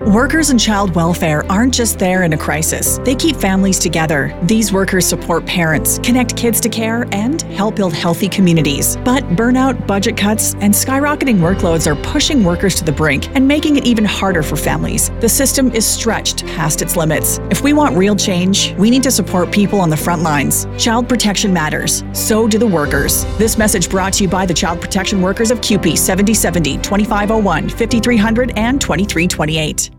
Workers in child welfare aren't just there in a crisis. They keep families together. These workers support parents, connect kids to care, and help build healthy communities. But burnout, budget cuts, and skyrocketing workloads are pushing workers to the brink and making it even harder for families. The system is stretched past its limits. If we want real change, we need to support people on the front lines. Child protection matters. So do the workers. This message brought to you by the Child Protection Workers of CUPE 7070, 2501, 5300, and 2328.